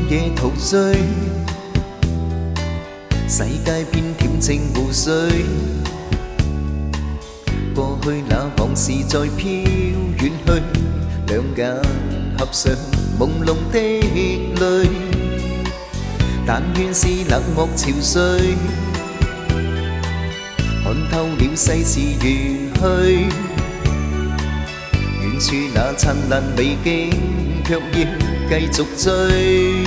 夜陶醉，世界變恬靜湖水。過去那往事再飄遠去，兩眼合上朦朧的淚。但願是冷漠潮水，看透了世事遠去。遠處那燦爛美景，卻要繼續追。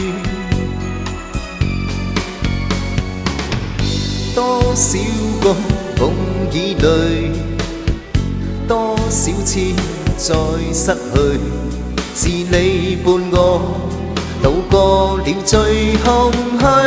多少個夢已累，多少次再失去，是你伴我渡過了最空虛。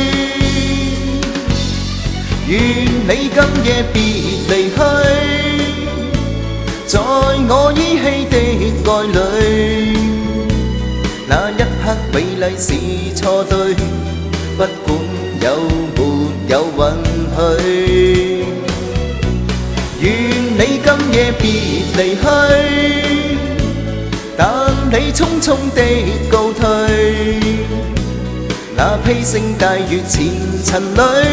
願你今夜別離去，在我依稀的愛裏，那一刻美麗是錯對，不管有沒有允許。願你今夜別離去，但你匆匆的告退，那披星戴月前塵裏，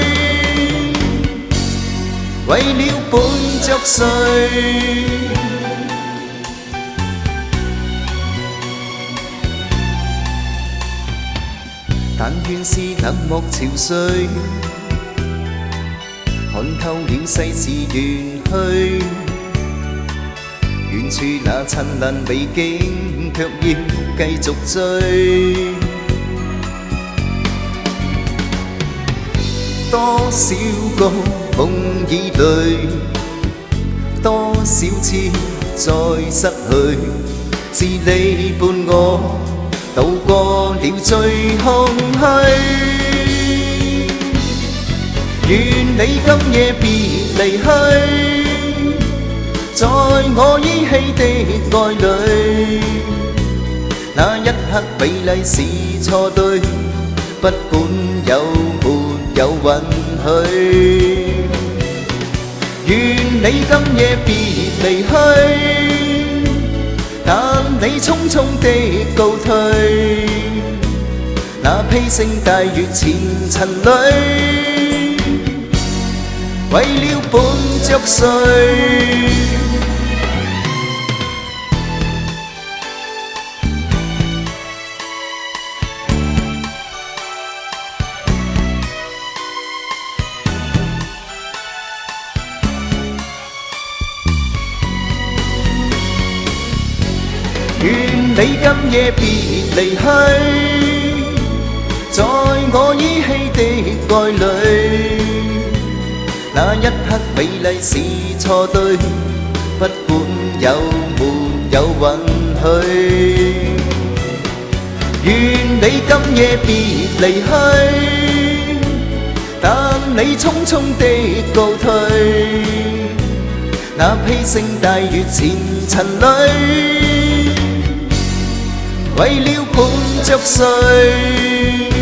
為了伴着誰？但願是冷漠潮水，看透了世事遠去。遠處那燦爛美景，卻要繼續追。多少個夢已累，多少次再失去，是你伴我渡過了最空虛。願你今夜別離去，在我依稀的愛裏，那一刻美麗是錯對，不管有沒有允許。願你今夜別離去，但你匆匆的告退，那披星戴月前塵裏，為了伴着誰？願你今夜別離去，在我依稀的愛裏，那一刻美麗是錯對，不管有沒有允許。願你今夜別離去，但你匆匆的告退，那披星戴月前塵裏，為了伴着誰？